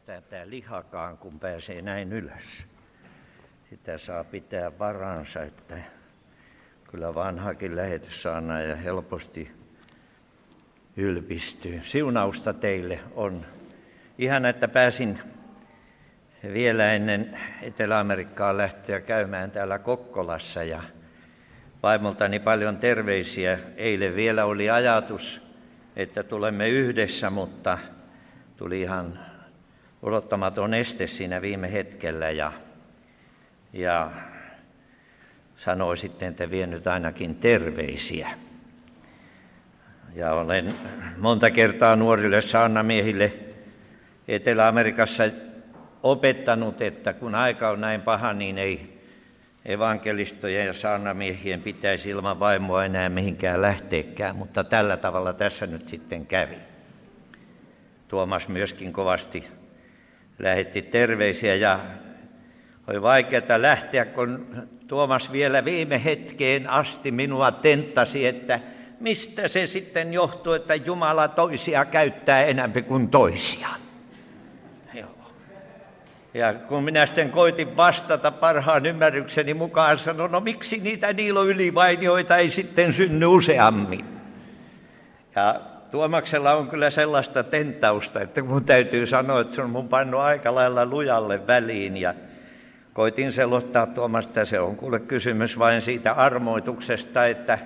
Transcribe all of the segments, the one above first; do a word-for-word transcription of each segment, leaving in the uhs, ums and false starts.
kestää tämä lihakaan, kun pääsee näin ylös. Sitä saa pitää varansa, että kyllä vanhakin lähetyssaarnaaja ja helposti ylpistyy. Siunausta teille on. Ihana, että pääsin vielä ennen Etelä-Amerikkaan lähtöä käymään täällä Kokkolassa ja vaimoltani paljon terveisiä. Eilen vielä oli ajatus, että tulemme yhdessä, mutta tuli ihan odottamaton este siinä viime hetkellä ja, ja sanoi sitten, että vien nyt ainakin terveisiä. Ja olen monta kertaa nuorille saarnamiehille Etelä-Amerikassa opettanut, että kun aika on näin paha, niin ei evankelistojen ja saarnamiehien pitäisi ilman vaimoa enää mihinkään lähteekään, mutta tällä tavalla tässä nyt sitten kävi. Tuomas myöskin kovasti lähetti terveisiä ja oli vaikeaa lähteä, kun Tuomas vielä viime hetkeen asti minua tenttasi, että mistä se sitten johtuu, että Jumala toisia käyttää enemmän kuin toisiaan. Joo. Ja kun minä sitten koitin vastata parhaan ymmärrykseni mukaan, sanoin, no miksi niitä Niilo ylivainioita ei sitten synny useammin. Ja Tuomaksella on kyllä sellaista tentausta, että mun täytyy sanoa, että se on mun pannut aika lailla lujalle väliin. Ja koitin selostaa Tuomasta, se on kuule kysymys vain siitä armoituksesta, että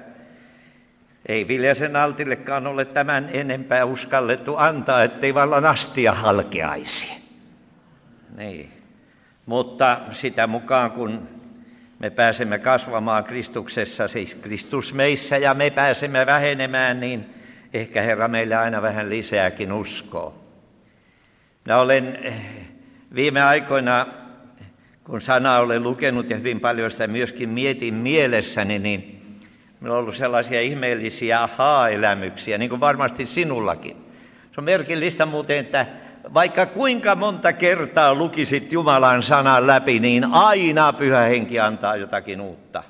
ei Viljasen Altillekaan ole tämän enempää uskallettu antaa, ettei vallan astia halkeaisi. Niin. Mutta sitä mukaan, kun me pääsemme kasvamaan Kristuksessa, siis Kristus meissä ja me pääsemme vähenemään, niin ehkä Herra meille aina vähän lisääkin uskoo. Minä olen viime aikoina, kun sanaa olen lukenut ja hyvin paljon sitä myöskin mietin mielessäni, niin minulla on ollut sellaisia ihmeellisiä ahaa-elämyksiä, niin kuin varmasti sinullakin. Se on merkillistä muuten, että vaikka kuinka monta kertaa lukisit Jumalan sanan läpi, niin aina Pyhä Henki antaa jotakin uutta.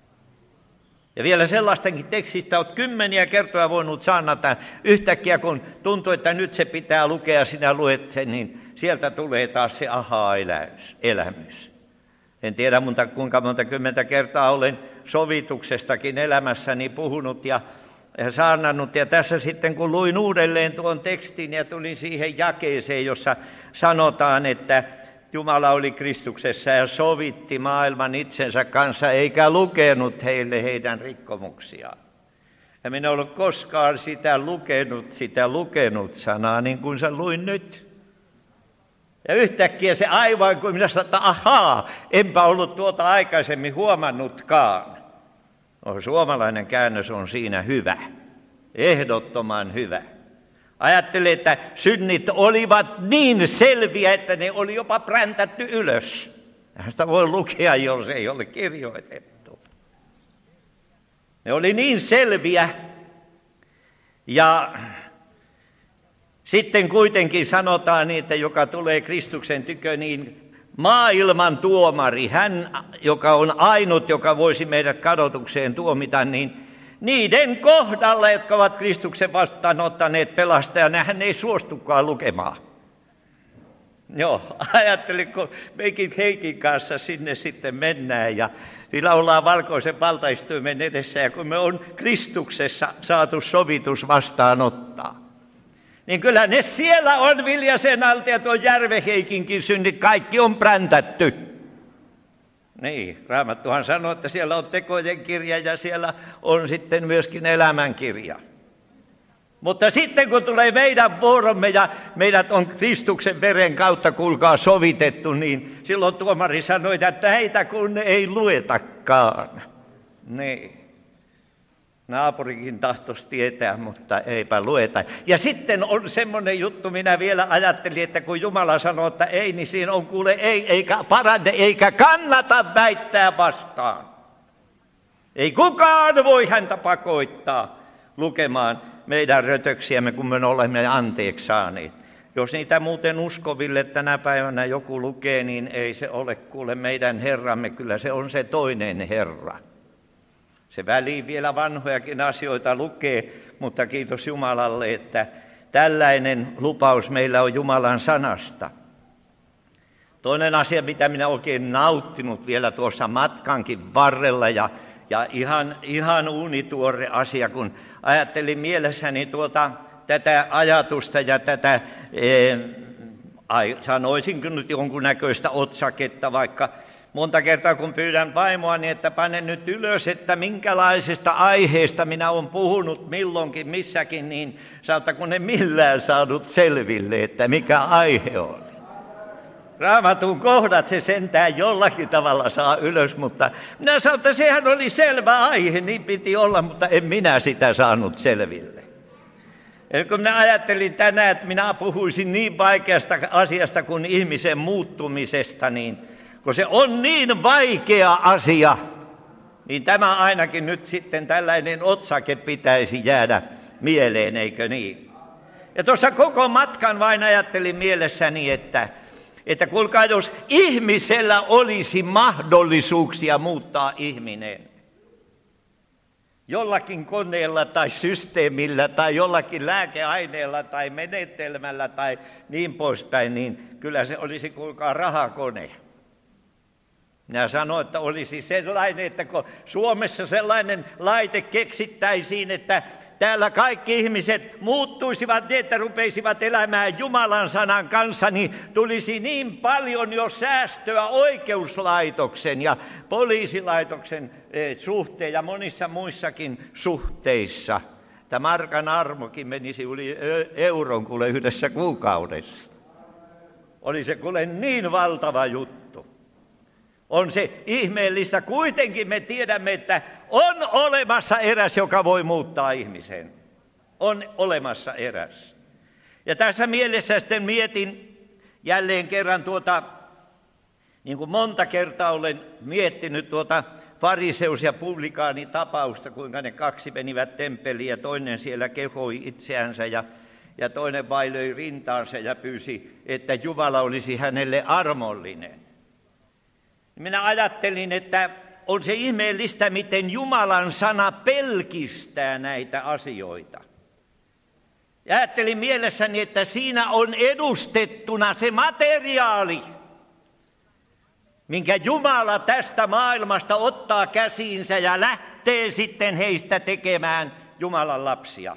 Ja vielä sellaistenkin tekstistä olet kymmeniä kertoja voinut saarnata yhtäkkiä, kun tuntuu, että nyt se pitää lukea, sinä luet sen, niin sieltä tulee taas se ahaa-elämys. En tiedä monta, kuinka monta kymmentä kertaa olen sovituksestakin elämässäni puhunut ja, ja saarnannut. Ja tässä sitten kun luin uudelleen tuon tekstin ja tulin siihen jakeeseen, jossa sanotaan, että Jumala oli Kristuksessa ja sovitti maailman itsensä kanssa, eikä lukenut heille heidän rikkomuksiaan. Ja minä en ollut koskaan sitä lukenut, sitä lukenut sanaa niin kuin sä luin nyt. Ja yhtäkkiä se aivan kuin minä sanoin, että ahaa, enpä ollut tuota aikaisemmin huomannutkaan. No, suomalainen käännös on siinä hyvä, ehdottoman hyvä. Ajattelin, että synnit olivat niin selviä, että ne oli jopa präntätty ylös. Sitä voi lukea, jos ei ole kirjoitettu. Ne oli niin selviä. Ja sitten kuitenkin sanotaan niin, että joka tulee Kristuksen tykö, niin maailman tuomari, hän, joka on ainut, joka voisi meidät kadotukseen tuomita, niin niiden kohdalla, jotka ovat Kristuksen vastaanottaneet pelastajan, hän ei suostukaan lukemaan. Joo, ajattelin, kun meikin Heikin kanssa sinne sitten mennään ja sillä ollaan valkoisen valtaistuimen edessä ja kun me on Kristuksessa saatu sovitus vastaanottaa. Niin kyllä ne siellä on Viljasen alta ja tuon Järve Heikinkin synnit, kaikki on präntätty. Niin, Raamattuhan sanoo, että siellä on tekojen kirja ja siellä on sitten myöskin elämänkirja. Mutta sitten kun tulee meidän vuoromme ja meidät on Kristuksen veren kautta kuulkaa sovitettu, niin silloin tuomari sanoi, että näitä kun ei luetakaan. Niin. Naapurikin tahtoisi tietää, mutta eipä lueta. Ja sitten on semmoinen juttu, minä vielä ajattelin, että kun Jumala sanoo, että ei, niin siinä on kuule ei, eikä parane, eikä kannata väittää vastaan. Ei kukaan voi häntä pakoittaa lukemaan meidän rötöksiämme, kun me olemme anteeksi saaneet. Jos niitä muuten uskoville tänä päivänä joku lukee, niin ei se ole kuule meidän Herramme, kyllä se on se toinen Herra. Se väliin vielä vanhojakin asioita lukee, mutta kiitos Jumalalle, että tällainen lupaus meillä on Jumalan sanasta. Toinen asia, mitä minä oikein nauttinut vielä tuossa matkankin varrella ja, ja ihan, ihan uunituore asia, kun ajattelin mielessäni tuota, tätä ajatusta ja tätä, e, ai, sanoisinko nyt jonkunnäköistä otsaketta, vaikka monta kertaa kun pyydän vaimoani, että pane nyt ylös, että minkälaisesta aiheesta minä olen puhunut milloinkin missäkin, niin saattaa kun en millään saanut selville, että mikä aihe on. Raamatun kohdat se sentään jollakin tavalla saa ylös, mutta minä sanoin, että sehän oli selvä aihe, niin piti olla, mutta en minä sitä saanut selville. Eli kun minä ajattelin tänään, että minä puhuisin niin vaikeasta asiasta kuin ihmisen muuttumisesta, niin kun se on niin vaikea asia, niin tämä ainakin nyt sitten tällainen otsake pitäisi jäädä mieleen, eikö niin? Ja tuossa koko matkan vain ajattelin mielessäni, että Että kuulkaa, jos ihmisellä olisi mahdollisuuksia muuttaa ihminen jollakin koneella tai systeemillä tai jollakin lääkeaineella tai menetelmällä tai niin poispäin, niin kyllä se olisi, kuulkaa, rahakone. Minä sanoin, että olisi sellainen, että kun Suomessa sellainen laite keksittäisiin, että täällä kaikki ihmiset muuttuisivat niin, että rupeisivat elämään Jumalan sanan kanssa, niin tulisi niin paljon jo säästöä oikeuslaitoksen ja poliisilaitoksen suhteen ja monissa muissakin suhteissa. Tämä markan armokin menisi yli euron kuule yhdessä kuukaudessa. Oli se kuule niin valtava juttu. On se ihmeellistä. Kuitenkin me tiedämme, että on olemassa eräs, joka voi muuttaa ihmisen. On olemassa eräs. Ja tässä mielessä sitten mietin jälleen kerran tuota, niin kuin monta kertaa olen miettinyt tuota fariseus- ja publikaani tapausta, kuinka ne kaksi menivät temppeliin ja toinen siellä kehoi itseänsä ja, ja toinen vailöi rintaansa ja pyysi, että Jumala olisi hänelle armollinen. Minä ajattelin, että on se ihmeellistä, miten Jumalan sana pelkistää näitä asioita. Ja ajattelin mielessäni, että siinä on edustettuna se materiaali, minkä Jumala tästä maailmasta ottaa käsiinsä ja lähtee sitten heistä tekemään Jumalan lapsia.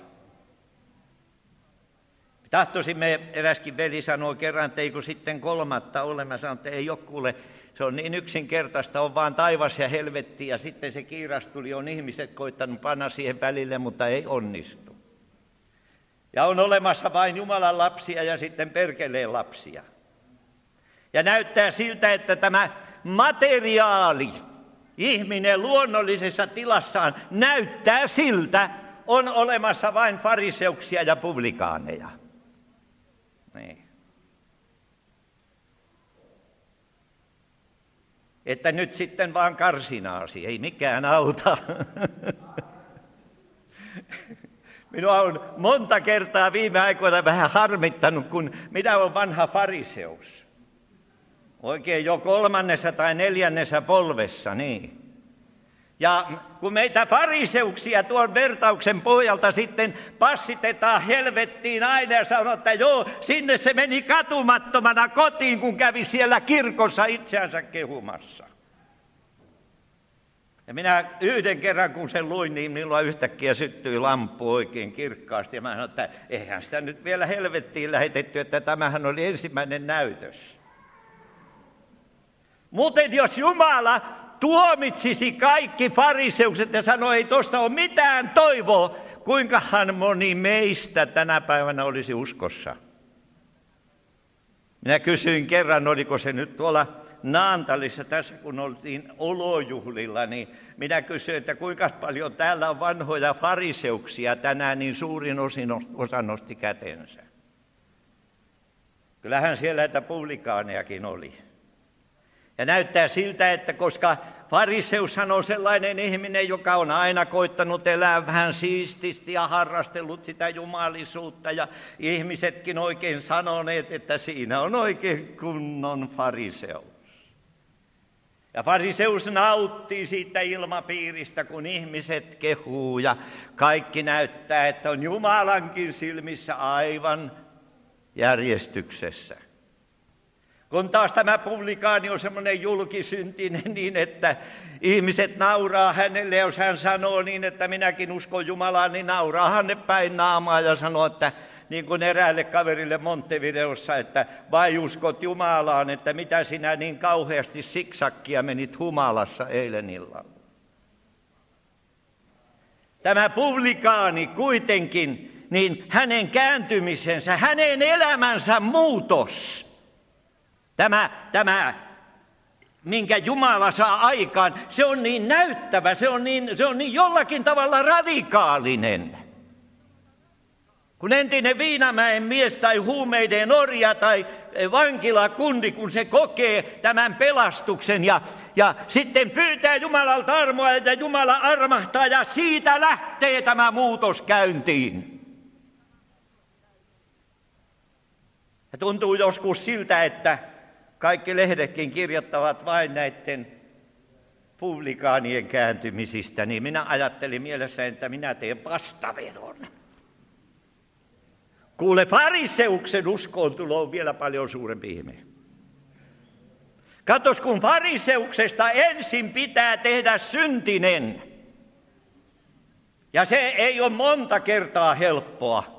Tahtoisimme, eräskin veli sanoi kerran, että eikö sitten kolmatta ole. Mä sanoin, että ei ole kuule. Se on niin yksinkertaista, on vaan taivas ja helvetti ja sitten se kiirastuli on ihmiset koittanut panna siihen välille, mutta ei onnistu. Ja on olemassa vain Jumalan lapsia ja sitten perkeleen lapsia. Ja näyttää siltä, että tämä materiaali, ihminen luonnollisessa tilassaan, näyttää siltä, on olemassa vain fariseuksia ja publikaaneja. Niin. Että nyt sitten vaan karsinaasi, ei mikään auta. Minua on monta kertaa viime aikoina vähän harmittanut, kun minä olen vanha fariseus. Oikein jo kolmannessa tai neljännessä polvessa, niin. Ja kun meitä fariseuksia tuon vertauksen pohjalta sitten passitetaan helvettiin aina ja sanoo, että joo, sinne se meni katumattomana kotiin, kun kävi siellä kirkossa itseänsä kehumassa. Ja minä yhden kerran, kun sen luin, niin minulla yhtäkkiä syttyi lamppu oikein kirkkaasti. Ja mä sanoin, että eihän sitä nyt vielä helvettiin lähetetty, että tämähän oli ensimmäinen näytös. Muuten jos Jumala tuomitsisi kaikki fariseukset ja sanoi, ei tuosta ole mitään toivoa, kuinkahan moni meistä tänä päivänä olisi uskossa. Minä kysyin kerran, oliko se nyt tuolla Naantalissa, tässä kun oltiin olojuhlilla, niin minä kysyin, että kuinka paljon täällä on vanhoja fariseuksia tänään, niin suurin osa nosti kätensä. Kyllähän siellä näitä publikaanejakin oli. Ja näyttää siltä, että koska fariseushan on sellainen ihminen, joka on aina koittanut elää vähän siististi ja harrastellut sitä jumalisuutta, ja ihmisetkin oikein sanoneet, että siinä on oikein kunnon fariseus. Ja fariseus nauttii siitä ilmapiiristä, kun ihmiset kehuu ja kaikki näyttää, että on Jumalankin silmissä aivan järjestyksessä. Kun taas tämä publikaani on semmoinen julkisyntinen niin, että ihmiset nauraa hänelle, jos hän sanoo niin, että minäkin uskon Jumalaan, niin nauraa hänne päin naamaa ja sanoo, että niin kuin eräälle kaverille Montevideossa, että vai uskot Jumalaan, että mitä sinä niin kauheasti siksakkia menit humalassa eilen illalla. Tämä publikaani kuitenkin, niin hänen kääntymisensä, hänen elämänsä muutos, tämä, tämä minkä Jumala saa aikaan, se on niin näyttävä, se on niin, se on niin jollakin tavalla radikaalinen. Kun entinen Viinamäen mies tai huumeiden orja tai vankilakundi, kun se kokee tämän pelastuksen ja, ja sitten pyytää Jumalalta armoa ja Jumala armahtaa ja siitä lähtee tämä muutos käyntiin. Ja tuntuu joskus siltä, että kaikki lehdetkin kirjoittavat vain näiden publikaanien kääntymisistä, niin minä ajattelin mielessäni, että minä teen vastavedon. Kuule, fariseuksen uskoon tulo on vielä paljon suurempi ihme. Katos, kun fariseuksesta ensin pitää tehdä syntinen, ja se ei ole monta kertaa helppoa.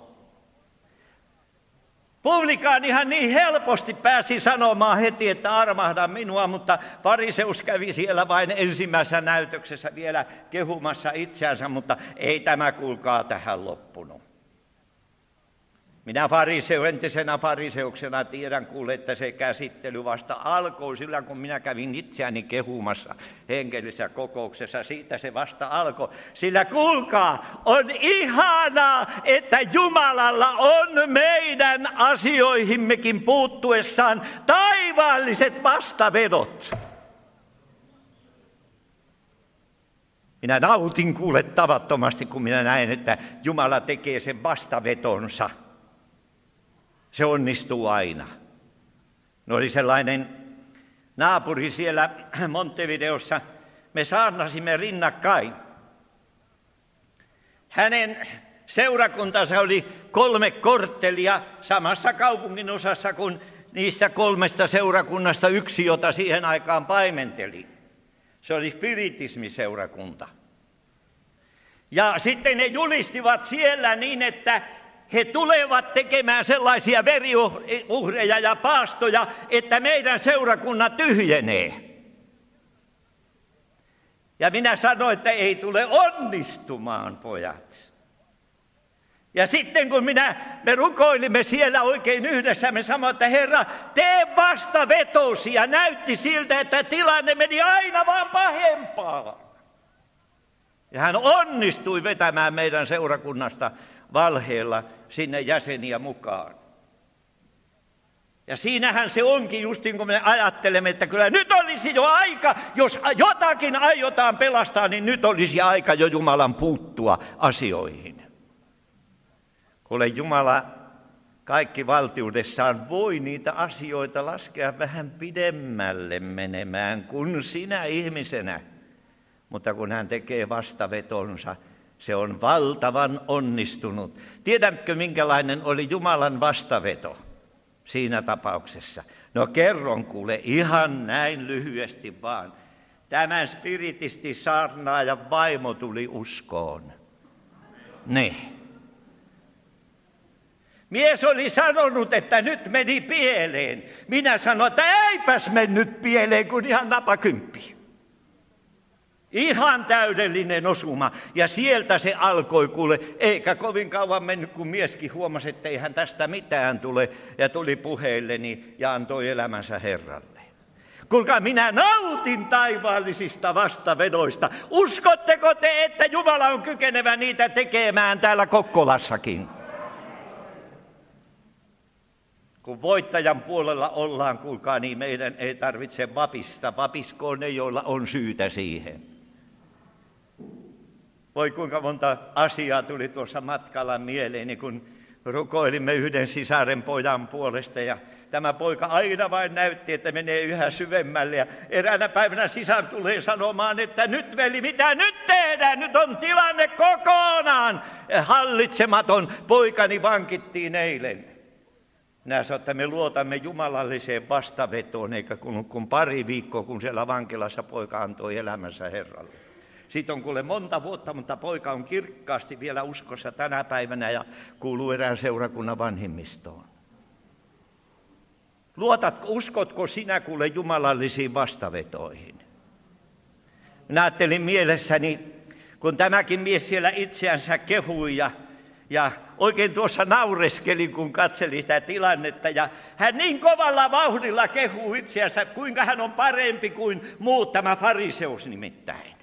Publikaanihan niin helposti pääsi sanomaan heti, että armahda minua, mutta fariseus kävi siellä vain ensimmäisessä näytöksessä vielä kehumassa itseänsä, mutta ei tämä kuulkaa tähän loppunut. Minä fariseu, entisenä fariseuksena tiedän kuule, että se käsittely vasta alkoi sillä, kun minä kävin itseäni kehumassa hengellisessä kokouksessa. Siitä se vasta alkoi. Sillä kuulkaa, on ihanaa, että Jumalalla on meidän asioihimmekin puuttuessaan taivaalliset vastavedot. Minä nautin kuule tavattomasti, kun minä näen, että Jumala tekee sen vastavetonsa. Se onnistuu aina. No oli sellainen naapuri siellä Montevideossa. Me saarnasimme rinnakkain. Hänen seurakuntansa oli kolme korttelia samassa kaupungin osassa kuin niistä kolmesta seurakunnasta yksi, jota siihen aikaan paimenteli. Se oli spiritismiseurakunta. Ja sitten ne julistivat siellä niin, että he tulevat tekemään sellaisia veriuhreja ja paastoja, että meidän seurakunnan tyhjenee. Ja minä sanoin, että ei tule onnistumaan, pojat. Ja sitten kun minä, me rukoilimme siellä oikein yhdessä, me sanoimme, että Herra, tee vastavetosi. Ja näytti siltä, että tilanne meni aina vaan pahempaa. Ja hän onnistui vetämään meidän seurakunnasta valheella sinne jäseniä mukaan. Ja siinähän se onkin justiin, kun me ajattelemme, että kyllä nyt olisi jo aika, jos jotakin aiotaan pelastaa, niin nyt olisi aika jo Jumalan puuttua asioihin. Kuule, Jumala kaikki valtiudessaan voi niitä asioita laskea vähän pidemmälle menemään kuin sinä ihmisenä. Mutta kun hän tekee vastavetonsa, se on valtavan onnistunut. Tiedätkö, minkälainen oli Jumalan vastaveto siinä tapauksessa? No kerron kuule ihan näin lyhyesti vaan. Tämän spiritistisaarnaajan vaimo tuli uskoon. Niin. Mies oli sanonut, että nyt meni pieleen. Minä sanoin, että eipäs mennyt pieleen, kun ihan napakymppi. Ihan täydellinen osuma. Ja sieltä se alkoi kuule, eikä kovin kauan mennyt, kun mieskin huomasi, että eihän tästä mitään tule. Ja tuli puheilleni ja antoi elämänsä Herralle. Kuulkaa, minä nautin taivaallisista vastavedoista. Uskotteko te, että Jumala on kykenevä niitä tekemään täällä Kokkolassakin? Kun voittajan puolella ollaan, kuulkaa, niin meidän ei tarvitse vapista. Vapiskoon ne, joilla on syytä siihen. Voi kuinka monta asiaa tuli tuossa matkalla mieleeni, kun rukoilimme yhden sisaren pojan puolesta. Ja tämä poika aina vain näytti, että menee yhä syvemmälle. Ja eräänä päivänä sisar tulee sanomaan, että nyt veli, mitä nyt tehdään? Nyt on tilanne kokonaan hallitsematon. Poikani vankittiin eilen. Minä sanoin, että me luotamme jumalalliseen vastavetoon, eikä kun, kun pari viikkoa, kun siellä vankilassa poika antoi elämänsä Herralle. Siitä on kuule monta vuotta, mutta poika on kirkkaasti vielä uskossa tänä päivänä ja kuuluu erään seurakunnan vanhimmistoon. Luotatko, uskotko sinä kuule jumalallisiin vastavetoihin? Minä ajattelin mielessäni, kun tämäkin mies siellä itseänsä kehui ja, ja oikein tuossa naureskelin, kun katselin sitä tilannetta. Ja hän niin kovalla vauhdilla kehuu itseänsä, kuinka hän on parempi kuin muut, tämä fariseus nimittäin.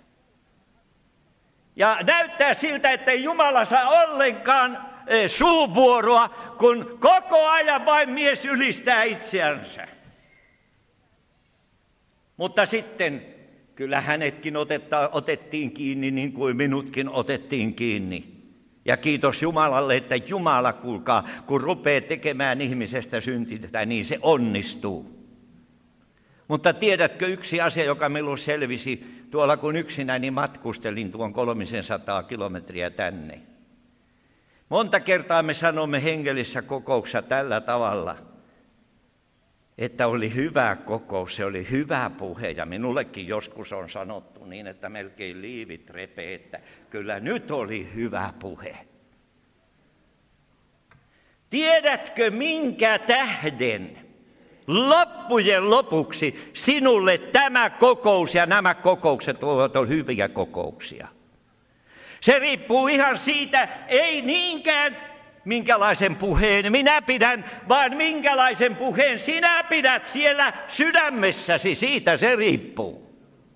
Ja näyttää siltä, ettei Jumala saa ollenkaan e, suuvuoroa, kun koko ajan vain mies ylistää itseänsä. Mutta sitten kyllä hänetkin otetta, otettiin kiinni niin kuin minutkin otettiin kiinni. Ja kiitos Jumalalle, että Jumala, kuulkaa, kun rupeaa tekemään ihmisestä syntiä, niin se onnistuu. Mutta tiedätkö yksi asia, joka minulle selvisi tuolla, kun yksinäni matkustelin tuon kolmisensataa kilometriä tänne. Monta kertaa me sanomme hengellisissä kokouksissa tällä tavalla, että oli hyvä kokous, se oli hyvä puhe. Ja minullekin joskus on sanottu niin, että melkein liivit repee, että kyllä nyt oli hyvä puhe. Tiedätkö minkä tähden loppujen lopuksi sinulle tämä kokous ja nämä kokoukset ovat hyviä kokouksia? Se riippuu ihan siitä, ei niinkään minkälaisen puheen minä pidän, vaan minkälaisen puheen sinä pidät siellä sydämessäsi, siitä se riippuu.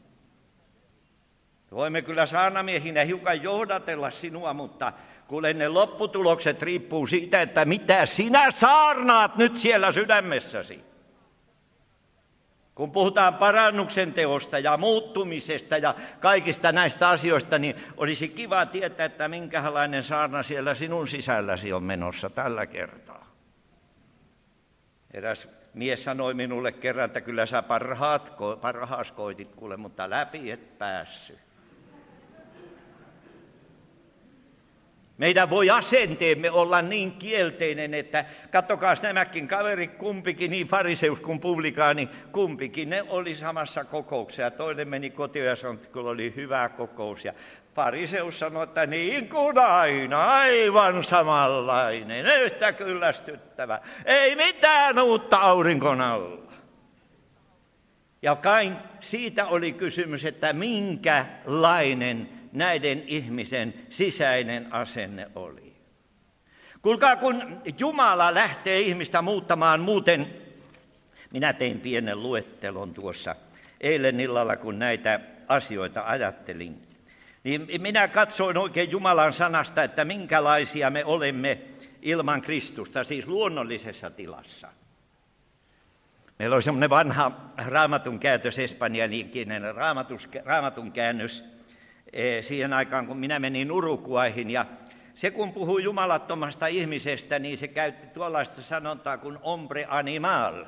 Voimme kyllä saarnamiehinä hiukan johdatella sinua, mutta kuule ne lopputulokset riippuu siitä, että mitä sinä saarnaat nyt siellä sydämessäsi. Kun puhutaan parannuksen teosta ja muuttumisesta ja kaikista näistä asioista, niin olisi kiva tietää, että minkälainen saarna siellä sinun sisälläsi on menossa tällä kertaa. Eräs mies sanoi minulle kerran, että kyllä sä parhaat, parhaas koitit kuule, mutta läpi et päässyt. Meidän voi asenteemme olla niin kielteinen, että katsokaa nämäkin kaverit, kumpikin, niin fariseus kuin publikaani, kumpikin, ne oli samassa kokouksessa. Ja toinen meni kotiin ja sanoi, että kyllä oli hyvä kokous. Ja fariseus sanoi, että niin kuin aina, aivan samanlainen, yhtä kyllästyttävä, ei mitään uutta auringon alla. Ja kai siitä oli kysymys, että minkälainen näiden ihmisen sisäinen asenne oli. Kuulkaa, kun Jumala lähtee ihmistä muuttamaan, muuten, minä tein pienen luettelon tuossa eilen illalla, kun näitä asioita ajattelin, niin minä katsoin oikein Jumalan sanasta, että minkälaisia me olemme ilman Kristusta, siis luonnollisessa tilassa. Meillä oli semmoinen vanha raamatun käännös, espanjankielinen raamatun käännös, siihen aikaan, kun minä menin Uruguayhin, ja se kun puhuu jumalattomasta ihmisestä, niin se käytti tuollaista sanontaa kuin hombre animal.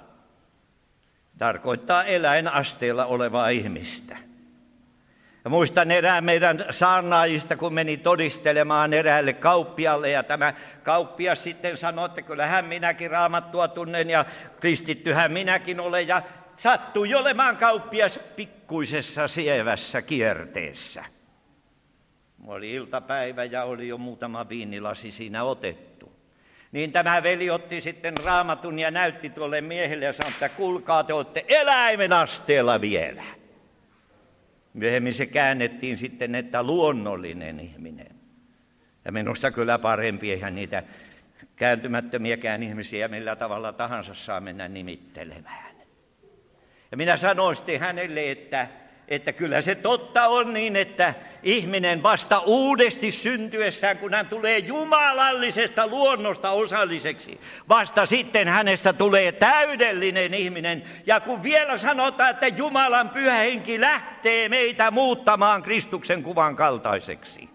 Tarkoittaa eläinasteella olevaa ihmistä. Ja muistan erään meidän saarnaajista, kun meni todistelemaan eräälle kauppialle, ja tämä kauppias sitten sanoi, että kyllähän minäkin raamattua tunnen, ja kristittyhän minäkin olen, ja sattui olemaan kauppias pikkuisessa sievässä kierteessä. Oli iltapäivä ja oli jo muutama viinilasi siinä otettu. Niin tämä veli otti sitten raamatun ja näytti tuolle miehelle ja sanoi, että kuulkaa, te olette eläimen asteella vielä. Myöhemmin se käännettiin sitten, että luonnollinen ihminen. Ja minusta kyllä parempi, eihän niitä kääntymättömiäkään ihmisiä millä tavalla tahansa saa mennä nimittelemään. Ja minä sanoin sitten hänelle, että, että kyllä se totta on niin, että ihminen vasta uudesti syntyessään, kun hän tulee jumalallisesta luonnosta osalliseksi, vasta sitten hänestä tulee täydellinen ihminen. Ja kun vielä sanotaan, että Jumalan pyhä henki lähtee meitä muuttamaan Kristuksen kuvan kaltaiseksi.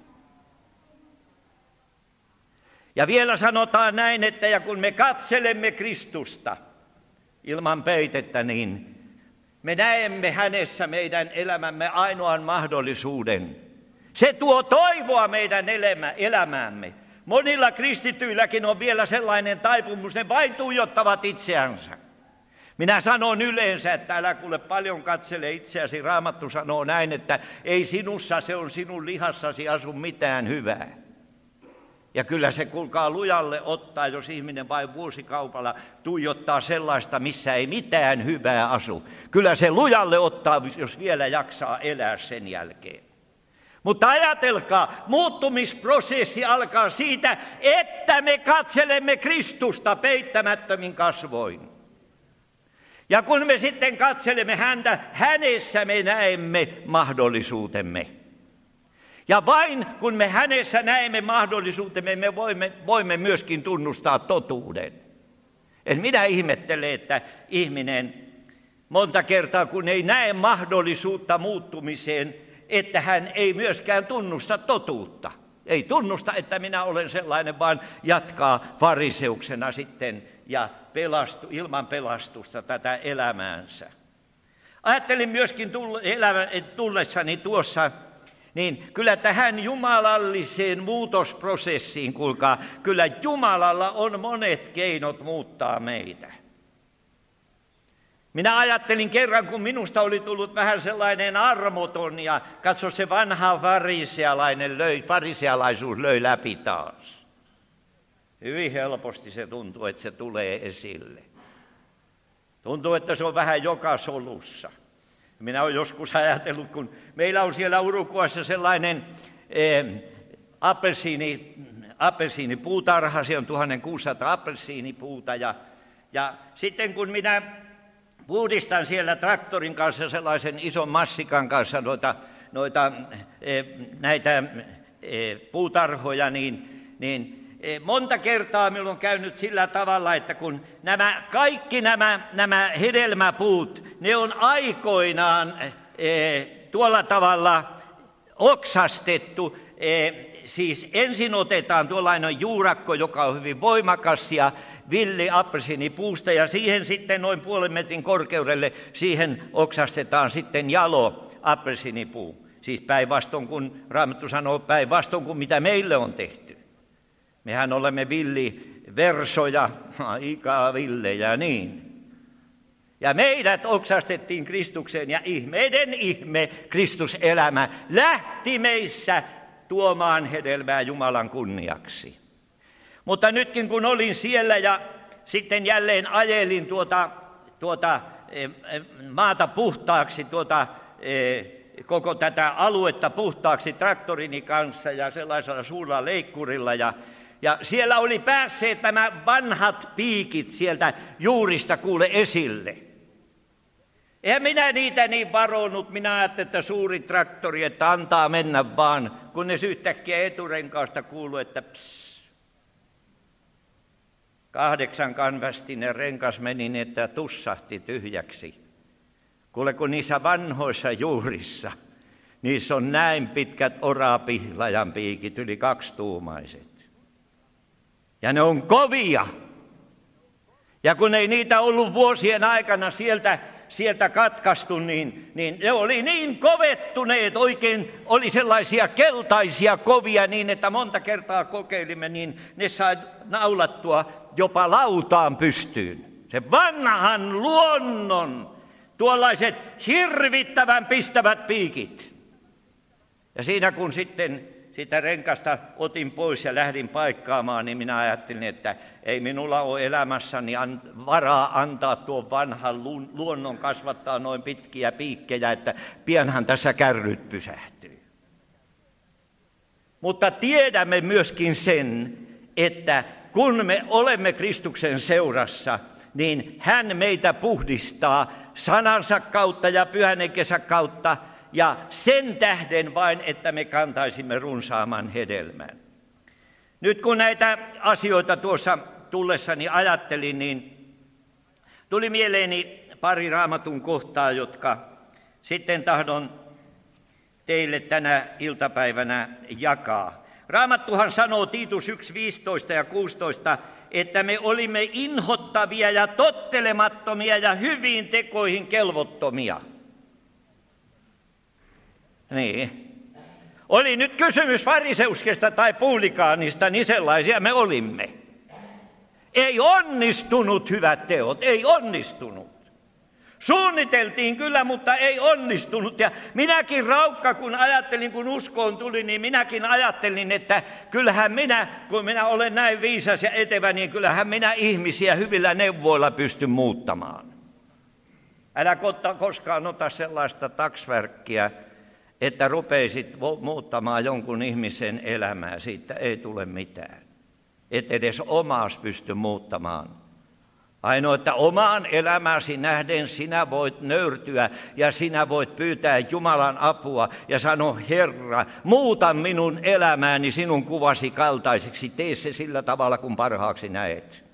Ja vielä sanotaan näin, että ja kun me katselemme Kristusta ilman peitettä, niin me näemme hänessä meidän elämämme ainoan mahdollisuuden. Se tuo toivoa meidän elämä, elämäämme. Monilla kristityilläkin on vielä sellainen taipumus, ne vain tuijottavat itseänsä. Minä sanon yleensä, että älä kuule paljon katsele itseäsi. Raamattu sanoo näin, että ei sinussa, se on sinun lihassasi asu mitään hyvää. Ja kyllä se kuulkaa lujalle ottaa, jos ihminen vain vuosikaupalla tuijottaa sellaista, missä ei mitään hyvää asu. Kyllä se lujalle ottaa, jos vielä jaksaa elää sen jälkeen. Mutta ajatelkaa, muuttumisprosessi alkaa siitä, että me katselemme Kristusta peittämättömin kasvoin. Ja kun me sitten katselemme häntä, hänessä me näemme mahdollisuutemme. Ja vain kun me hänessä näemme mahdollisuutemme, me voimme, voimme myöskin tunnustaa totuuden. En minä ihmettele, että ihminen monta kertaa, kun ei näe mahdollisuutta muuttumiseen, että hän ei myöskään tunnusta totuutta. Ei tunnusta, että minä olen sellainen, vaan jatkaa fariseuksena sitten ja pelastu, ilman pelastusta tätä elämäänsä. Ajattelin myöskin tullessani tuossa, niin kyllä tähän jumalalliseen muutosprosessiin, kuulkaa, kyllä Jumalalla on monet keinot muuttaa meitä. Minä ajattelin kerran, kun minusta oli tullut vähän sellainen armoton ja katso se vanha farisealainen löi, farisealaisuus löi läpi taas. Hyvin helposti se tuntuu, että se tulee esille. Tuntuu, että se on vähän joka solussa. Minä olen joskus ajatellut, kun meillä on siellä Uruguayssa sellainen eh, appelsiini, appelsiinipuutarha, se on tuhatkuusisataa appelsiinipuuta ja, ja sitten kun minä puhdistan siellä traktorin kanssa sellaisen ison massikan kanssa noita, noita, eh, näitä eh, puutarhoja, niin, niin eh, monta kertaa minulla on käynyt sillä tavalla, että kun nämä, kaikki nämä, nämä hedelmäpuut, ne on aikoinaan eh, tuolla tavalla oksastettu. Eh, siis ensin otetaan tuollainen juurakko, joka on hyvin voimakas ja villi appelsiinipuusta ja siihen sitten noin puolen metrin korkeudelle siihen oksastetaan sitten jalo appelsiinipuu. Siis päinvastoin kuin Raamattu sanoo, päinvastoin kuin mitä meille on tehty. Mehän olemme villiversoja, ikaa villejä niin. Ja meidät oksastettiin Kristukseen ja ihmeiden ihme Kristuselämä lähti meissä tuomaan hedelmää Jumalan kunniaksi. Mutta nytkin kun olin siellä ja sitten jälleen ajelin tuota, tuota maata puhtaaksi, tuota, koko tätä aluetta puhtaaksi traktorini kanssa ja sellaisella suurella leikkurilla. Ja, ja siellä oli päässeet nämä vanhat piikit sieltä juurista kuule esille. Eihän minä niitä niin varonut, minä ajattelin, että suuri traktori, että antaa mennä vaan, kunnes yhtäkkiä eturenkaasta kuului, että pssst. Kahdeksan kanvastinen renkas meni niin, että tussahti tyhjäksi. Kuule, kun niissä vanhoissa juurissa, niissä on näin pitkät orapihlajan piikit, yli kaksituumaiset. Ja ne on kovia. Ja kun ei niitä ollut vuosien aikana sieltä, sieltä katkaistu, niin, niin ne oli niin kovettuneet, oikein oli sellaisia keltaisia kovia niin, että monta kertaa kokeilimme, niin ne sai naulattua jopa lautaan pystyyn. Se vanhan luonnon tuollaiset hirvittävän pistävät piikit. Ja siinä kun sitten sitä renkasta otin pois ja lähdin paikkaamaan, niin minä ajattelin, että ei minulla ole elämässäni varaa antaa tuon vanhan luonnon kasvattaa noin pitkiä piikkejä, että pianhan tässä kärryt pysähtyy. Mutta tiedämme myöskin sen, että kun me olemme Kristuksen seurassa, niin hän meitä puhdistaa sanansa kautta ja pyhän henkensä kautta, ja sen tähden vain, että me kantaisimme runsaamman hedelmän. Nyt kun näitä asioita tuossa tullessani ajattelin, niin tuli mieleeni pari Raamatun kohtaa, jotka sitten tahdon teille tänä iltapäivänä jakaa. Raamattuhan sanoo Tiitus yksi, viisitoista ja kuusitoista, että me olimme inhottavia ja tottelemattomia ja hyviin tekoihin kelvottomia. Niin. Oli nyt kysymys fariseuskesta tai publikaanista, niin sellaisia me olimme. Ei onnistunut hyvät teot, ei onnistunut. Suunniteltiin kyllä, mutta ei onnistunut. Ja minäkin raukka, kun ajattelin, kun uskoon tuli, niin minäkin ajattelin, että kyllähän minä, kun minä olen näin viisas ja etevä, niin kyllähän minä ihmisiä hyvillä neuvoilla pystyn muuttamaan. Älä koskaan ota sellaista taksvärkkiä, että rupeisit muuttamaan jonkun ihmisen elämää. Siitä ei tule mitään. Et edes omaas pysty muuttamaan. Ainoa, että omaan elämäsi nähden sinä voit nöyrtyä ja sinä voit pyytää Jumalan apua ja sanoa, Herra, muuta minun elämääni sinun kuvasi kaltaiseksi, tee se sillä tavalla, kun parhaaksi näet.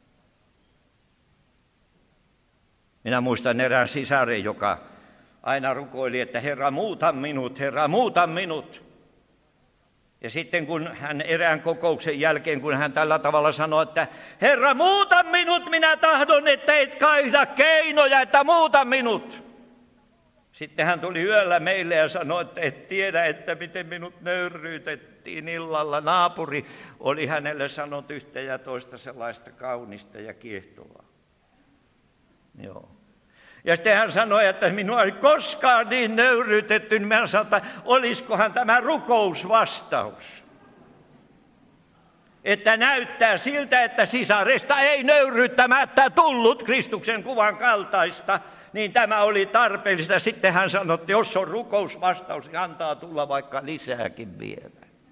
Minä muistan erään sisaren, joka aina rukoili, että Herra, muuta minut, Herra, muuta minut. Ja sitten kun hän erään kokouksen jälkeen, kun hän tällä tavalla sanoi, että Herra, muuta minut, minä tahdon, että et kaihda keinoja, että muuta minut. Sitten hän tuli yöllä meille ja sanoi, että et tiedä, että miten minut nöyryytettiin illalla. Naapuri oli hänelle sanonut yhtä ja toista sellaista kaunista ja kiehtovaa. Joo. Ja sitten hän sanoi, että minua ei koskaan niin nöyryytetty, niin minä sanoin, että olisikohan tämä rukousvastaus. Että näyttää siltä, että sisaresta ei nöyryyttämättä tullut Kristuksen kuvan kaltaista, niin tämä oli tarpeellista. Sitten hän sanoi, että jos on rukousvastaus, niin antaa tulla vaikka lisääkin vielä.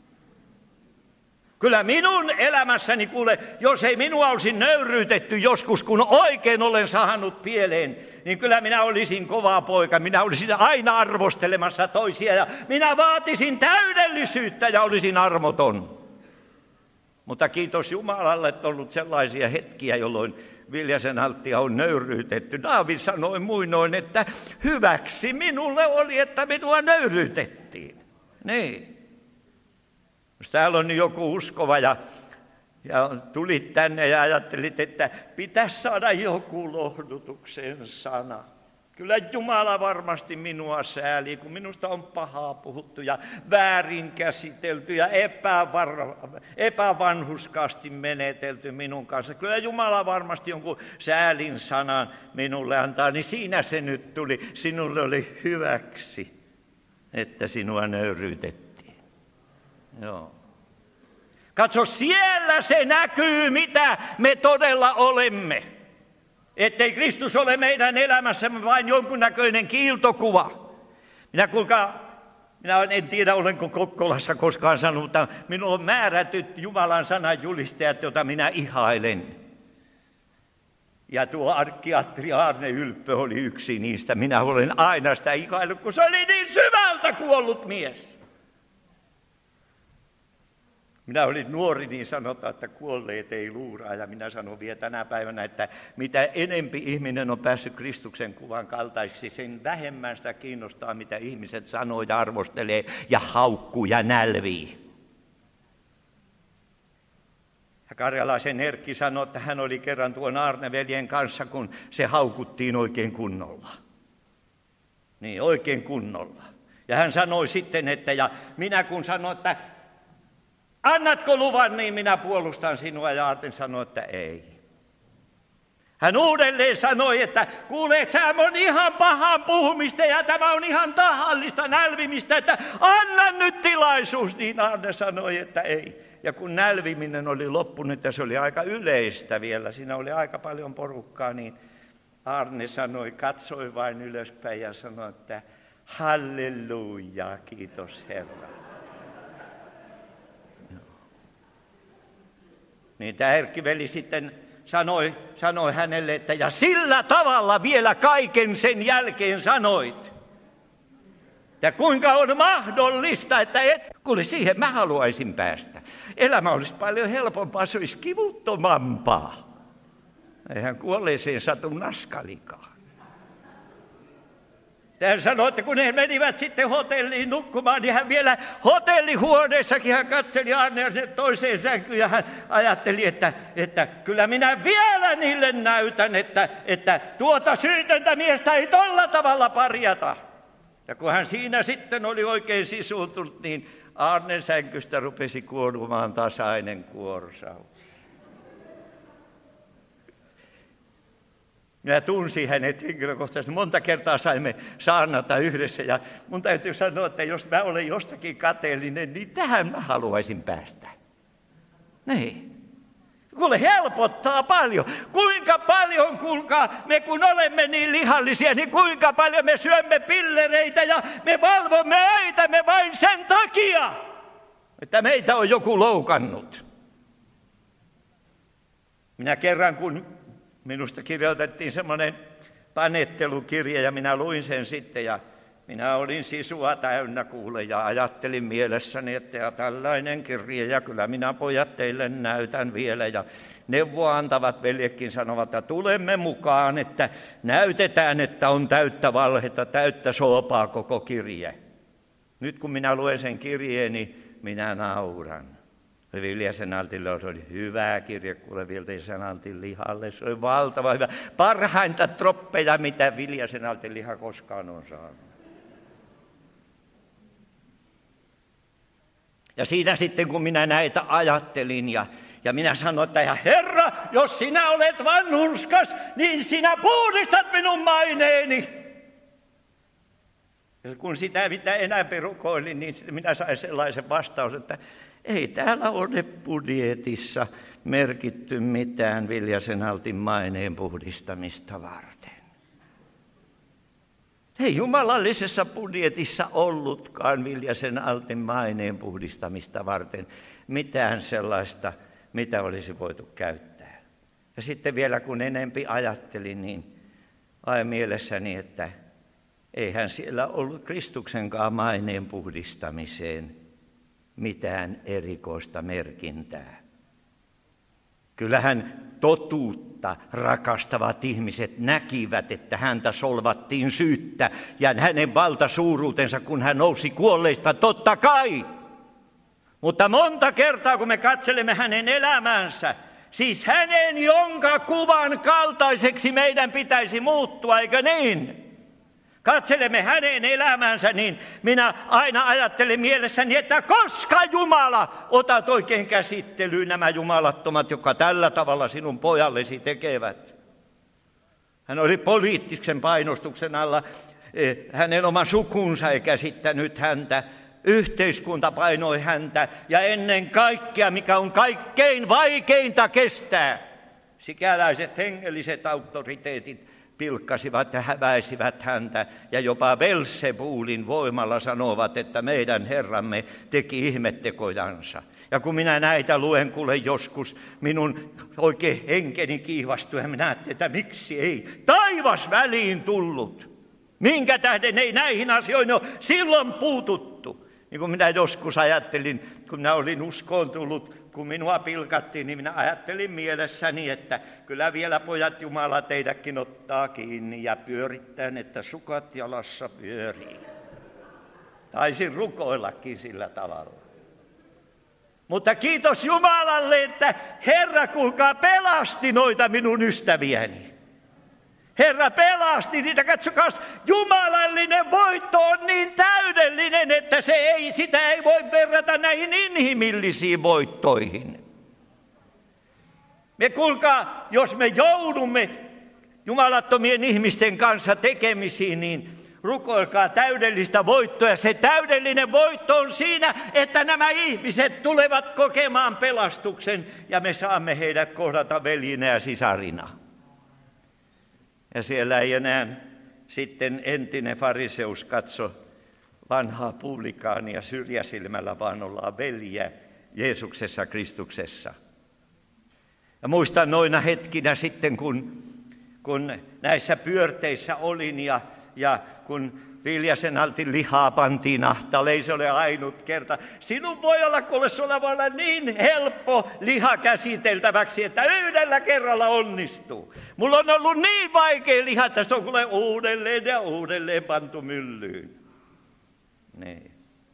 Kyllä minun elämässäni, kuule, jos ei minua olisi nöyryytetty joskus, kun oikein olen saanut pieleen, niin kyllä minä olisin kova poika. Minä olisin aina arvostelemassa toisia ja minä vaatisin täydellisyyttä ja olisin armoton. Mutta kiitos Jumalalle, että on ollut sellaisia hetkiä, jolloin Viljasen Alttia on nöyryytetty. Daavid sanoi muinoin, että hyväksi minulle oli, että minua nöyryytettiin. Niin. Jos täällä on joku uskova ja, ja tulit tänne ja ajattelit, että pitäisi saada joku lohdutuksen sana. Kyllä Jumala varmasti minua säälii, kun minusta on pahaa puhuttu ja väärin käsitelty ja epävar- epävanhuskaasti menetelty minun kanssa. Kyllä Jumala varmasti jonkun säälin sanan minulle antaa, niin siinä se nyt tuli. Sinulle oli hyväksi, että sinua nöyryytettiin. Joo. Katso, siellä se näkyy, mitä me todella olemme. Ettei Kristus ole meidän elämässämme vain jonkunnäköinen kiiltokuva. Minä kuulkaa, minä en tiedä, olenko Kokkolassa koskaan sanonut, mutta minulla on määrätyt Jumalan sananjulistajat, jota minä ihailen. Ja tuo arkkiatri Arne Ylppö oli yksi niistä. Minä olen aina sitä ihaillut, kun se oli niin syvältä kuollut mies. Minä olin nuori, niin sanotaan, että kuolleet ei luuraa. Ja minä sanon vielä tänä päivänä, että mitä enempi ihminen on päässyt Kristuksen kuvan kaltaiseksi, sen vähemmän sitä kiinnostaa, mitä ihmiset sanoo ja arvostelee ja haukkuu ja nälvii. Ja karjalaisen Erkki sanoi, että hän oli kerran tuon Arne-veljen kanssa, kun se haukuttiin oikein kunnolla. Niin, oikein kunnolla. Ja hän sanoi sitten, että ja minä kun sanoin, että annatko luvan, niin minä puolustan sinua, ja Arne sanoi, että ei. Hän uudelleen sanoi, että kuule, tämä on ihan pahan puhumista ja tämä on ihan tahallista nälvimistä, että anna nyt tilaisuus, niin Arne sanoi, että ei. Ja kun nälviminen oli loppunut ja se oli aika yleistä vielä, siinä oli aika paljon porukkaa, niin Arne sanoi, katsoi vain ylöspäin ja sanoi, että halleluja, kiitos Herra. Niin tämä Erkkiveli sitten sanoi, sanoi hänelle, että ja sillä tavalla vielä kaiken sen jälkeen sanoit. Ja kuinka on mahdollista, että et, kuule siihen mä haluaisin päästä. Elämä olisi paljon helpompaa, se olisi kivuttomampaa. Eihän kuolleeseen satu naskalikaan. Hän sanoi, että kun he menivät sitten hotelliin nukkumaan, niin hän vielä hotellihuoneessakin hän katseli Arnea sen toiseen sänkyyn ja hän ajatteli, että, että kyllä minä vielä niille näytän, että, että tuota syytöntä miestä ei tolla tavalla parjata. Ja kun hän siinä sitten oli oikein sisuuntunut, niin Aarnen sänkystä rupesi kuorumaan tasainen kuorsaus. Minä tunsin hänet henkilökohtaisesti. Monta kertaa saimme saarnata yhdessä ja mun täytyy sanoa, että jos mä olen jostakin kateellinen, niin tähän mä haluaisin päästä. Niin. Kuule, helpottaa paljon. Kuinka paljon, kuulkaa, me kun olemme niin lihallisia, niin kuinka paljon me syömme pillereitä ja me valvomme äitämme vain sen takia, että meitä on joku loukannut. Minä kerran, kun minusta kirjoitettiin semmoinen panettelukirja ja minä luin sen sitten ja minä olin sisua täynnä kuule ja ajattelin mielessäni, että ja tällainen kirja ja kyllä minä pojat teille näytän vielä ja neuvoa antavat veljekin sanovat, että tulemme mukaan, että näytetään, että on täyttä valhetta, täyttä soopaa koko kirje. Nyt kun minä luen sen kirjeeni, minä nauran. Viljasen Altille oli hyvä kirje, kuule Viljasen Altin lihalle, se oli valtava hyvä. Parhainta troppeja, mitä Viljasen Altin liha koskaan on saanut. Ja siinä sitten, kun minä näitä ajattelin ja, ja minä sanoin, että ja Herra, jos sinä olet vanhurskas, niin sinä puhdistat minun maineeni. Ja kun sitä mitä enää perukoilin, niin minä sain sellaisen vastauksen, että ei täällä ole budjetissa merkitty mitään Viljasen Altin maineen puhdistamista varten. Ei jumalallisessa budjetissa ollutkaan Viljasen Altin maineen puhdistamista varten mitään sellaista, mitä olisi voitu käyttää. Ja sitten vielä kun enempi ajattelin, niin ai mielessäni, että eihän siellä ollut Kristuksenkaan maineen puhdistamiseen mitään erikoista merkintää. Kyllähän totuutta rakastavat ihmiset näkivät, että häntä solvattiin syyttä ja hänen valtasuuruutensa, kun hän nousi kuolleista, totta kai. Mutta monta kertaa, kun me katselemme hänen elämäänsä, siis hänen, jonka kuvan kaltaiseksi meidän pitäisi muuttua, eikö niin? Katselemme hänen elämänsä, niin minä aina ajattelen mielessäni, että koska Jumala otat oikein käsittelyyn nämä jumalattomat, jotka tällä tavalla sinun pojallesi tekevät. Hän oli poliittisen painostuksen alla, hänen oma sukunsa ei käsittänyt häntä, yhteiskunta painoi häntä ja ennen kaikkea, mikä on kaikkein vaikeinta kestää, sikäläiset hengelliset auktoriteetit pilkkasivat ja häväisivät häntä ja jopa Belzebulin voimalla sanovat, että meidän Herramme teki ihmettekojansa. Ja kun minä näitä luen kuule joskus, minun oikein henkeni kiihvastui ja minä ajattelin, että miksi ei taivas väliin tullut. Minkä tähden ei näihin asioihin ole silloin puututtu. Niin kuin minä joskus ajattelin, kun minä olin uskoon tullut, kun minua pilkattiin, niin minä ajattelin mielessäni, että kyllä vielä pojat Jumala teidätkin ottaa kiinni ja pyörittää, että sukat jalassa pyörii. Taisin rukoillakin sillä tavalla. Mutta kiitos Jumalalle, että Herra kuulkaa pelasti noita minun ystäviäni. Herra pelasti niitä, katsokaa, jumalallinen voitto on niin täydellinen, että se ei, sitä ei voi verrata näihin inhimillisiin voittoihin. Me kuulkaa, jos me joudumme jumalattomien ihmisten kanssa tekemisiin, niin rukoilkaa täydellistä voittoa. Ja se täydellinen voitto on siinä, että nämä ihmiset tulevat kokemaan pelastuksen ja me saamme heidät kohdata veljinä ja sisarina. Ja siellä ei enää sitten entinen fariseus katso vanhaa publikaania syrjäsilmällä, vaan ollaan veljiä Jeesuksessa Kristuksessa. Ja muistan noina hetkinä sitten, kun, kun näissä pyörteissä olin ja, ja kun Viljasen Altin lihaa pantiin ahtaalle, ei se ole ainut kerta. Sinun voi olla, kuule, sulla voi olla niin helppo liha käsiteltäväksi, että yhdellä kerralla onnistuu. Mulla on ollut niin vaikea liha, että se on kuule uudelleen ja uudelleen pantu myllyyn. Niin.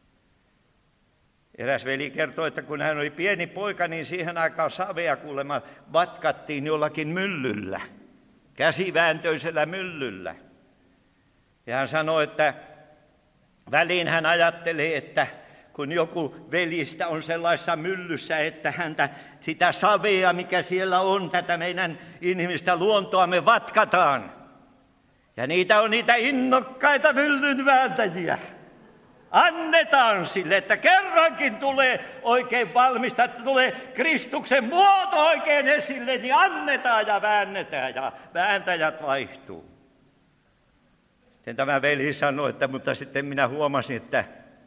Eräs veli kertoi, että kun hän oli pieni poika, niin siihen aikaan savea kuulemma vatkattiin jollakin myllyllä, käsivääntöisellä myllyllä. Ja hän sanoi, että Väliin hän ajattelee, että kun joku veljistä on sellaisessa myllyssä, että häntä sitä savea, mikä siellä on, tätä meidän inhimillistä luontoamme vatkataan. Ja niitä on niitä innokkaita myllyn vääntäjiä. Annetaan sille, että kerrankin tulee oikein valmista, että tulee Kristuksen muoto oikein esille, niin annetaan ja väännetään ja vääntäjät vaihtuu. Sitten tämä veli sanoi, että mutta sitten minä huomasin, että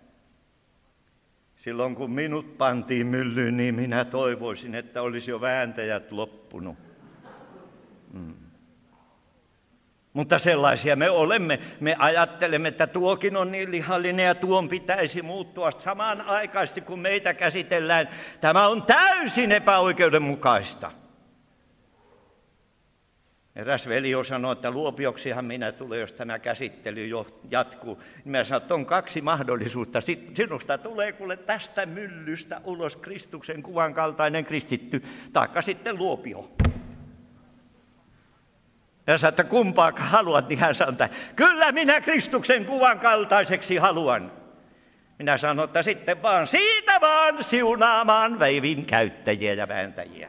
silloin kun minut pantiin myllyyn, niin minä toivoisin, että olisi jo vääntäjät loppunut. Mm. Mutta sellaisia me olemme. Me ajattelemme, että tuokin on niin lihallinen ja tuon pitäisi muuttua samanaikaisesti, kun meitä käsitellään. Tämä on täysin epäoikeudenmukaista. Eräs veli sanoi, että luopioksihan minä tulen, jos tämä käsittely jatkuu. Minä sanoin, että on kaksi mahdollisuutta. Sinusta tulee kuule tästä myllystä ulos Kristuksen kuvan kaltainen kristitty, taikka sitten luopio. Ja sanoi, että kumpaa haluat, niin hän sanoi, että kyllä minä Kristuksen kuvan kaltaiseksi haluan. Minä sanoin, että sitten vaan siitä vaan siunaamaan veivin käyttäjiä ja vääntäjiä.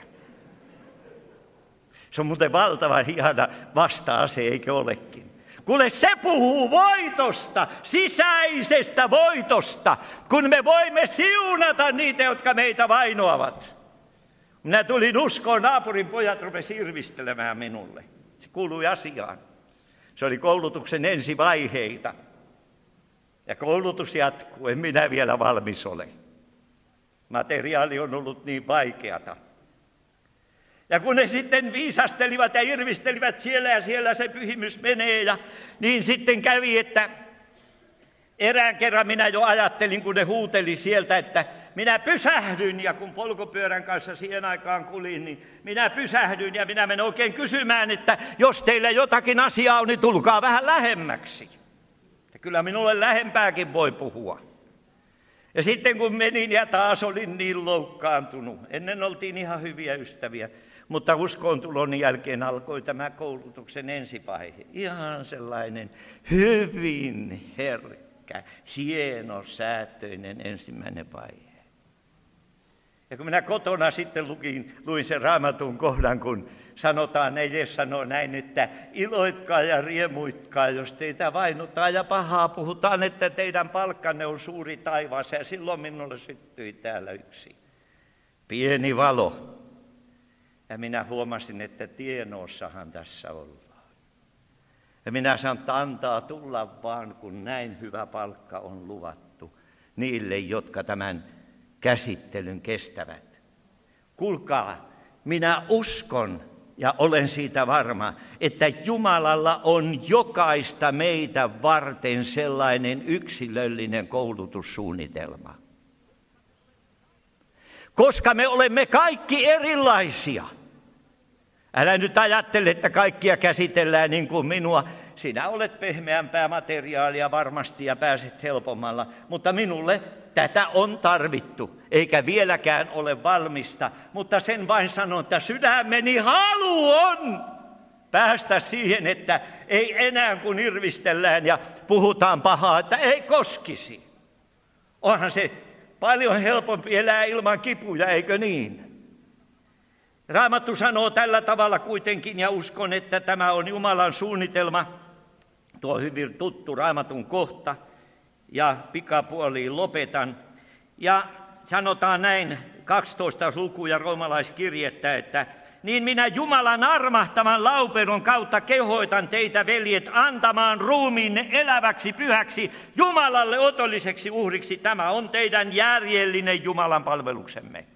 Se on muuten valtavan ihana vasta-ase, eikö olekin? Kuule, se puhuu voitosta, sisäisestä voitosta, kun me voimme siunata niitä, jotka meitä vainoavat. Minä tulin uskoon, naapurin pojat rupesi irvistelemään minulle. Se kuului asiaan. Se oli koulutuksen ensivaiheita. Ja koulutus jatkuu, en minä vielä valmis ole. Materiaali on ollut niin vaikeata. Ja kun ne sitten viisastelivat ja irvistelivät siellä ja siellä se pyhimys menee, ja niin sitten kävi, että erään kerran minä jo ajattelin, kun ne huuteli sieltä, että minä pysähdyn, ja kun polkupyörän kanssa siihen aikaan kulin, niin minä pysähdyn ja minä menen oikein kysymään, että jos teillä jotakin asiaa on, niin tulkaa vähän lähemmäksi. Ja kyllä minulle lähempääkin voi puhua. Ja sitten kun menin ja taas olin niin loukkaantunut, ennen oltiin ihan hyviä ystäviä, mutta uskontulon jälkeen alkoi tämä koulutuksen ensivaihe. Ihan sellainen hyvin herkkä, hienosäätöinen ensimmäinen vaihe. Ja kun minä kotona sitten lukin, luin sen Raamatun kohdan, kun sanotaan, ei sanoo näin, että iloitkaa ja riemuitkaa, jos teitä vainotaan ja pahaa puhutaan, että teidän palkkanne on suuri taivaassa. Ja silloin minulle syttyi täällä yksi pieni valo. Ja minä huomasin, että tienoossahan tässä ollaan. Ja minä sanon, että antaa tulla vaan, kun näin hyvä palkka on luvattu niille, jotka tämän käsittelyn kestävät. Kuulkaa, minä uskon ja olen siitä varma, että Jumalalla on jokaista meitä varten sellainen yksilöllinen koulutussuunnitelma. Koska me olemme kaikki erilaisia. Älä nyt ajattele, että kaikkia käsitellään niin kuin minua. Sinä olet pehmeämpää materiaalia varmasti ja pääset helpommalla, mutta minulle tätä on tarvittu, eikä vieläkään ole valmista. Mutta sen vain sanon, että sydämeni halu on päästä siihen, että ei enää kun irvistellään ja puhutaan pahaa, että ei koskisi. Onhan se paljon helpompi elää ilman kipuja, eikö niin? Raamattu sanoo tällä tavalla kuitenkin, ja uskon, että tämä on Jumalan suunnitelma, tuo hyvin tuttu Raamatun kohta, ja pikapuoliin lopetan. Ja sanotaan näin, kaksitoista luku ja roomalaiskirjettä, että niin minä Jumalan armahtavan laupeudun kautta kehoitan teitä, veljet, antamaan ruumiinne eläväksi pyhäksi Jumalalle otolliseksi uhriksi. Tämä on teidän järjellinen Jumalan palveluksemme.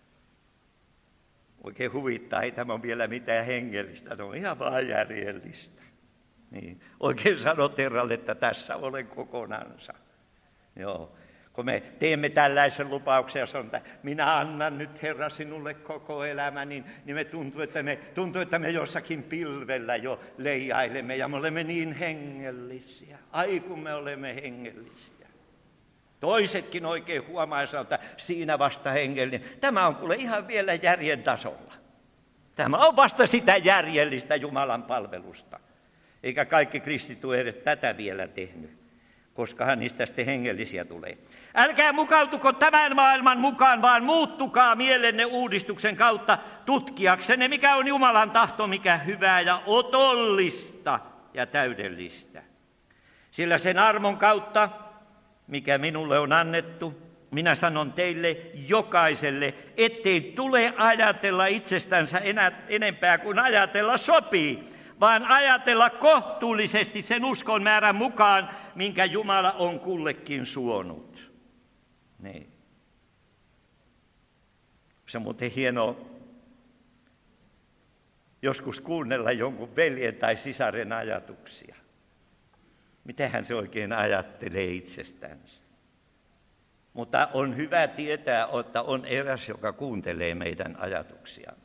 Oikein huvittaa, ei tämä ole vielä mitään hengellistä, se on ihan vaan järjellistä. Niin. Oikein sanot Herralle, että tässä olen kokonansa. Joo. Kun me teemme tällaisen lupauksen ja sanon, että minä annan nyt Herra sinulle koko elämän, niin, niin me tuntuu, että me, tuntuu, että me jossakin pilvellä jo leijailemme ja me olemme niin hengellisiä. Ai kun me olemme hengellisiä. Toisetkin oikein huomaa ja sanoo, että siinä vasta hengellinen. Tämä on kuule ihan vielä järjen tasolla. Tämä on vasta sitä järjellistä Jumalan palvelusta. Eikä kaikki kristitty edes tätä vielä tehnyt. koska niistä sitten hengellisiä tulee. Älkää mukautuko tämän maailman mukaan, vaan muuttukaa mielenne uudistuksen kautta tutkiaksenne, mikä on Jumalan tahto, mikä hyvää ja otollista ja täydellistä. Sillä sen armon kautta, mikä minulle on annettu, minä sanon teille jokaiselle, ettei tule ajatella itsestänsä enää, enempää kuin ajatella sopii, vaan ajatella kohtuullisesti sen uskon määrän mukaan, minkä Jumala on kullekin suonut. Niin. Se on muuten hienoa joskus kuunnella jonkun veljen tai sisaren ajatuksia. Miten se oikein ajattelee itsestänsä. Mutta on hyvä tietää, että on eräs, joka kuuntelee meidän ajatuksiamme.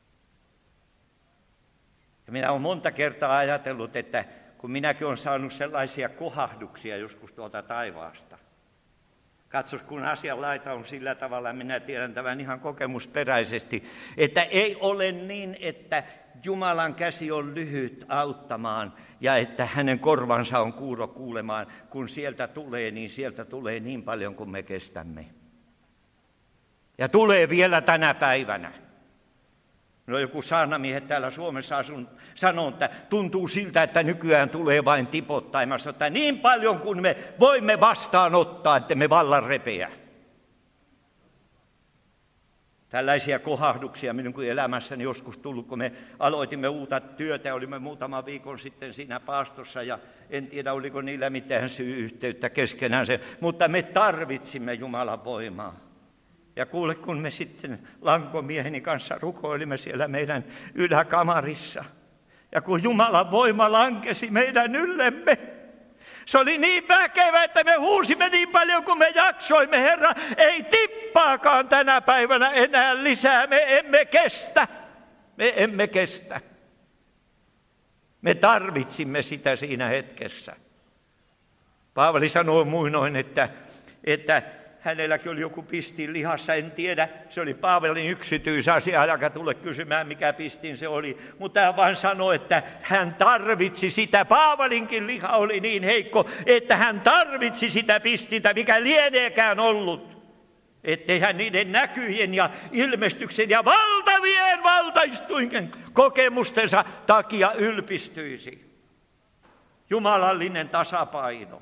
Ja minä olen monta kertaa ajatellut, että kun minäkin olen saanut sellaisia kohahduksia joskus tuolta taivaasta. Katsos, kun asian laita on sillä tavalla, minä tiedän tämän ihan kokemusperäisesti, että ei ole niin, että Jumalan käsi on lyhyt auttamaan ja että hänen korvansa on kuuro kuulemaan. Kun sieltä tulee, niin sieltä tulee niin paljon kuin me kestämme. Ja tulee vielä tänä päivänä. No joku saarnamiehet täällä Suomessa asun, sanoo, että tuntuu siltä, että nykyään tulee vain tipottain. Mä sanon, että niin paljon kuin me voimme vastaanottaa, että me vallan repeä. Tällaisia kohahduksia minun elämässäni joskus tullut, kun me aloitimme uutta työtä. Olimme muutaman viikon sitten siinä paastossa ja en tiedä, oliko niillä mitään syy-yhteyttä keskenään se, mutta me tarvitsimme Jumalan voimaa. Ja kuule, kun me sitten lankomieheni kanssa rukoilimme siellä meidän yläkamarissa. Ja kun Jumalan voima lankesi meidän yllemme, se oli niin väkevä, että me huusimme niin paljon kuin me jaksoimme. Herra, ei tippaakaan tänä päivänä enää lisää. Me emme kestä. Me emme kestä. Me tarvitsimme sitä siinä hetkessä. Paavali sanoi muinoin, että, että hänelläkin oli joku pistin lihassa, en tiedä. Se oli Paavalin yksityisasia, älkää tule kysymään, mikä pistin se oli. Mutta hän vain sanoi, että hän tarvitsi sitä. Paavalinkin liha oli niin heikko, että hän tarvitsi sitä pistintä, mikä lieneekään ollut. Ettei hän niiden näkyjen ja ilmestyksen ja valtavien valtaistuinken kokemustensa takia ylpistyisi. Jumalallinen tasapaino.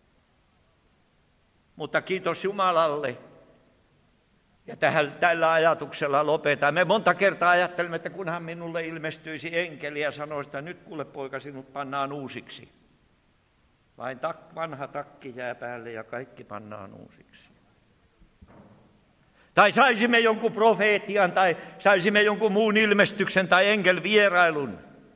Mutta kiitos Jumalalle. Ja tähän, tällä ajatuksella lopetan. Me monta kertaa ajattelemme, että kunhan minulle ilmestyisi enkeli ja sanoi, että nyt kuule poika, sinut pannaan uusiksi. Vain tak, vanha takki jää päälle ja kaikki pannaan uusiksi. Tai saisimme jonkun profeetian tai saisimme jonkun muun ilmestyksen tai enkelvierailun.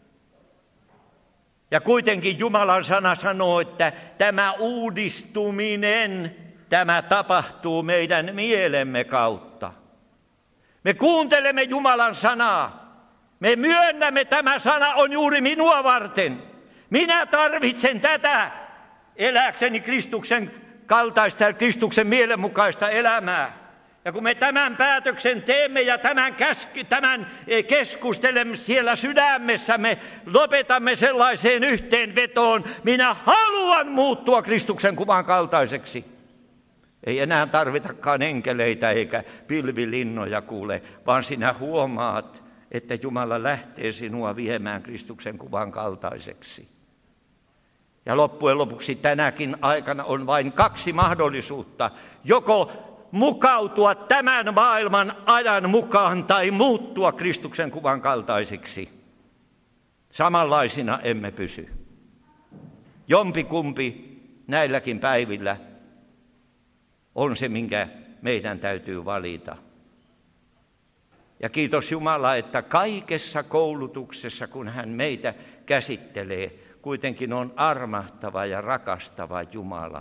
Ja kuitenkin Jumalan sana sanoo, että tämä uudistuminen, tämä tapahtuu meidän mielemme kautta. Me kuuntelemme Jumalan sanaa. Me myönnämme, tämä sana on juuri minua varten. Minä tarvitsen tätä elääkseni Kristuksen kaltaista ja Kristuksen mielenmukaista elämää. Ja kun me tämän päätöksen teemme ja tämän, käski, tämän keskustelemme siellä sydämessämme, lopetamme sellaiseen yhteenvetoon, minä haluan muuttua Kristuksen kuvan kaltaiseksi. Ei enää tarvitakaan enkeleitä eikä pilvilinnoja kuule, vaan sinä huomaat, että Jumala lähtee sinua viemään Kristuksen kuvan kaltaiseksi. Ja loppujen lopuksi tänäkin aikana on vain kaksi mahdollisuutta. Joko mukautua tämän maailman ajan mukaan tai muuttua Kristuksen kuvan kaltaisiksi. Samanlaisina emme pysy. Jompikumpi näilläkin päivillä on se, minkä meidän täytyy valita. Ja kiitos Jumala, että kaikessa koulutuksessa, kun hän meitä käsittelee, kuitenkin on armahtava ja rakastava Jumala,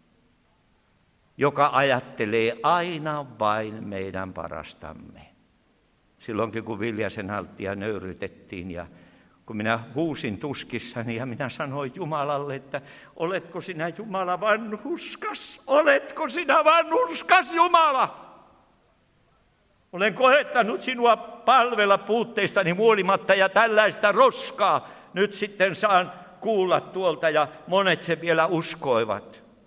joka ajattelee aina vain meidän parastamme. Silloinkin, kun Viljasen Halttia nöyrytettiin ja kun minä huusin tuskissani ja minä sanoin Jumalalle, että oletko sinä Jumala vanhurskas? Oletko sinä vanhurskas Jumala? Olen koettanut sinua palvella puutteistani huolimatta ja tällaista roskaa nyt sitten saan kuulla tuolta ja monet se vielä uskoivat.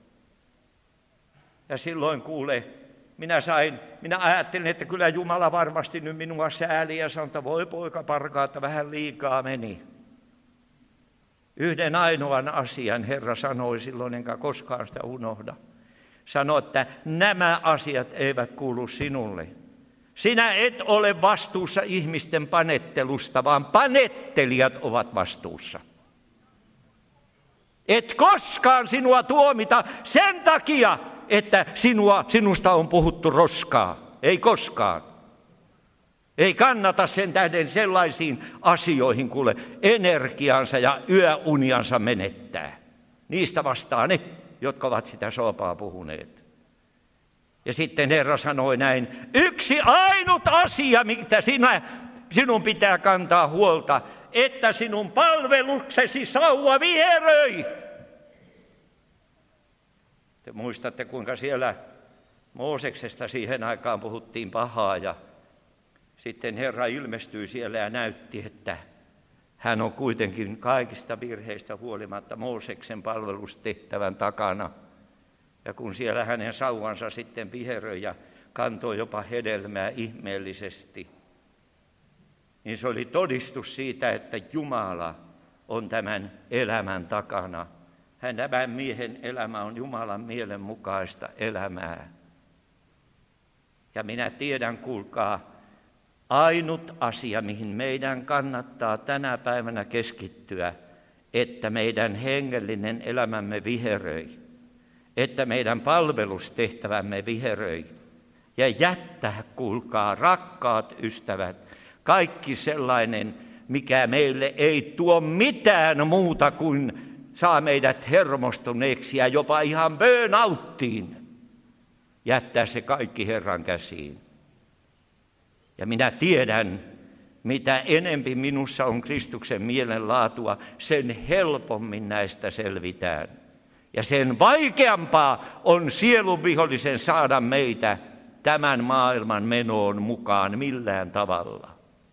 Ja silloin kuule, minä sain, minä ajattelin, että kyllä Jumala varmasti nyt minua sääli ja sanoi, että voi poika parkaa, että vähän liikaa meni. Yhden ainoan asian Herra sanoi silloin, enkä koskaan sitä unohda. Sanoi, että nämä asiat eivät kuulu sinulle. Sinä et ole vastuussa ihmisten panettelusta, vaan panettelijat ovat vastuussa. Et koskaan sinua tuomita sen takia, että sinua, sinusta on puhuttu roskaa. Ei koskaan. Ei kannata sen tähden sellaisiin asioihin, kuule, energiansa ja yöuniansa menettää. Niistä vastaa ne, jotka ovat sitä soopaa puhuneet. Ja sitten Herra sanoi näin, yksi ainut asia, mitä sinä, sinun pitää kantaa huolta, että sinun palveluksesi sauva viheröi. Te muistatte, kuinka siellä Mooseksesta siihen aikaan puhuttiin pahaa ja sitten Herra ilmestyi siellä ja näytti, että hän on kuitenkin kaikista virheistä huolimatta Mooseksen palvelustehtävän takana. Ja kun siellä hänen sauvansa sitten viheröi ja kantoi jopa hedelmää ihmeellisesti, niin se oli todistus siitä, että Jumala on tämän elämän takana. Hän tämän miehen elämä on Jumalan mielen mukaista elämää. Ja minä tiedän, kuulkaa, ainut asia, mihin meidän kannattaa tänä päivänä keskittyä, että meidän hengellinen elämämme viheröi, että meidän palvelustehtävämme viheröi ja jättää, kuulkaa, rakkaat ystävät, kaikki sellainen, mikä meille ei tuo mitään muuta kuin saa meidät hermostuneeksi ja jopa ihan burnouttiin, jättää se kaikki Herran käsiin. Ja minä tiedän, mitä enempi minussa on Kristuksen mielenlaatua, sen helpommin näistä selvitään. Ja sen vaikeampaa on sielun vihollisen saada meitä tämän maailman menoon mukaan millään tavalla.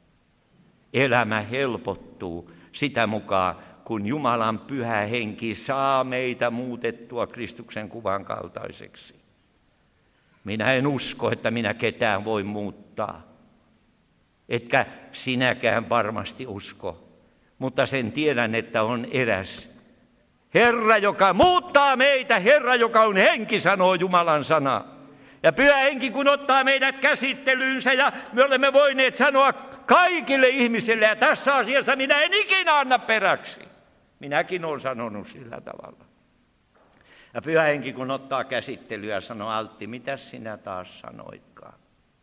Elämä helpottuu sitä mukaan, kun Jumalan pyhä henki saa meitä muutettua Kristuksen kuvan kaltaiseksi. Minä en usko, että minä ketään voi muuttaa. Etkä sinäkään varmasti usko, mutta sen tiedän, että on eräs Herra, joka muuttaa meitä, Herra, joka on henki, sanoo Jumalan sana. Ja pyhä henki, kun ottaa meidät käsittelyynsä, ja me olemme voineet sanoa kaikille ihmisille, ja tässä asiassa minä en ikinä anna peräksi. Minäkin olen sanonut sillä tavalla. Ja pyhä henki, kun ottaa käsittelyä, sanoo Altti, mitä sinä taas sanoitkaan?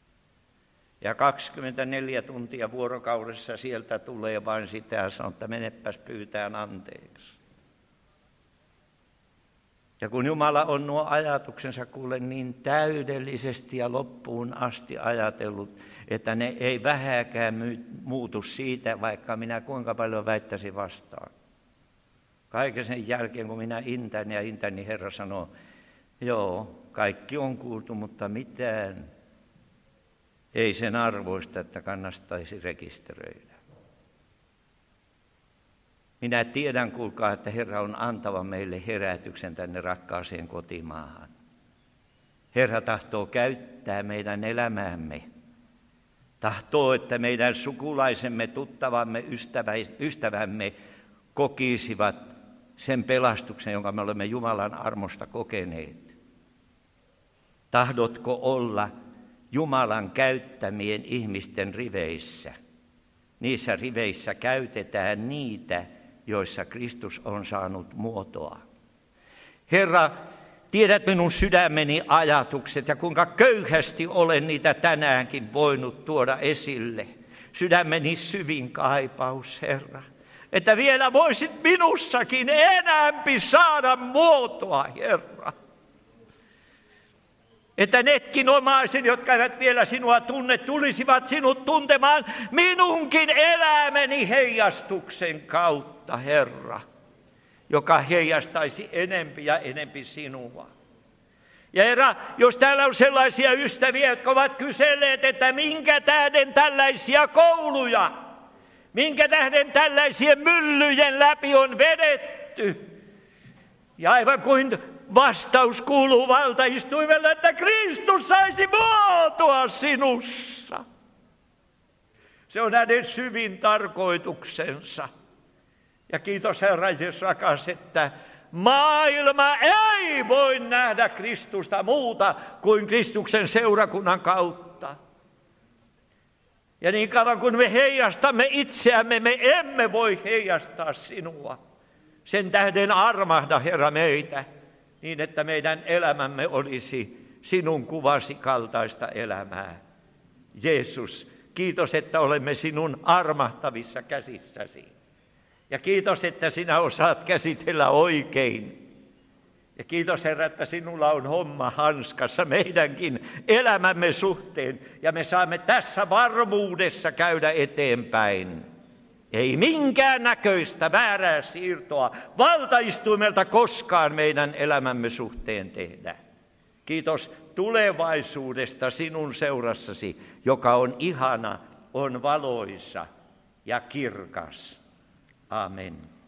Ja kaksikymmentäneljä tuntia vuorokaudessa sieltä tulee vain sitä ja sanoo, että menepäs pyytään anteeksi. Ja kun Jumala on nuo ajatuksensa kuule niin täydellisesti ja loppuun asti ajatellut, että ne ei vähääkään muutu siitä, vaikka minä kuinka paljon väittäisin vastaan. Kaiken sen jälkeen, kun minä intän ja intän, niin Herra sanoo, joo, kaikki on kuultu, mutta mitään ei sen arvoista, että kannattaisi rekisteröidä. Minä tiedän, kuulkaa, että Herra on antava meille herätyksen tänne rakkaaseen kotimaahan. Herra tahtoo käyttää meidän elämäämme. Tahtoo, että meidän sukulaisemme, tuttavamme, ystävämme kokisivat sen pelastuksen, jonka me olemme Jumalan armosta kokeneet. Tahdotko olla Jumalan käyttämien ihmisten riveissä? Niissä riveissä käytetään niitä, joissa Kristus on saanut muotoa. Herra, tiedät minun sydämeni ajatukset ja kuinka köyhästi olen niitä tänäänkin voinut tuoda esille. Sydämeni syvin kaipaus, Herra, että vielä voisit minussakin enämpi saada muotoa, Herra. Että netkin omaiset, jotka eivät vielä sinua tunne, tulisivat sinut tuntemaan minunkin elämäni heijastuksen kautta, Herra, joka heijastaisi enempi ja enempi sinua. Ja Herra, jos täällä on sellaisia ystäviä, jotka ovat kyselleet, että minkä tähden tällaisia kouluja, minkä tähden tällaisia myllyjen läpi on vedetty, ja aivan kuin vastaus kuuluu valtaistuimelle, että Kristus saisi muotoa sinussa. Se on hänen syvin tarkoituksensa. Ja kiitos Herra Jeesus rakas, että maailma ei voi nähdä Kristusta muuta kuin Kristuksen seurakunnan kautta. Ja niin kauan kun me heijastamme itseämme, me emme voi heijastaa sinua. Sen tähden armahda, Herra, meitä, niin että meidän elämämme olisi sinun kuvasi kaltaista elämää. Jeesus, kiitos, että olemme sinun armahtavissa käsissäsi. Ja kiitos, että sinä osaat käsitellä oikein. Ja kiitos, Herra, että sinulla on homma hanskassa meidänkin elämämme suhteen. Ja me saamme tässä varmuudessa käydä eteenpäin. Ei minkään näköistä väärää siirtoa valtaistuimelta koskaan meidän elämämme suhteen tehdä. Kiitos tulevaisuudesta sinun seurassasi, joka on ihana, on valoisa ja kirkas. Amen.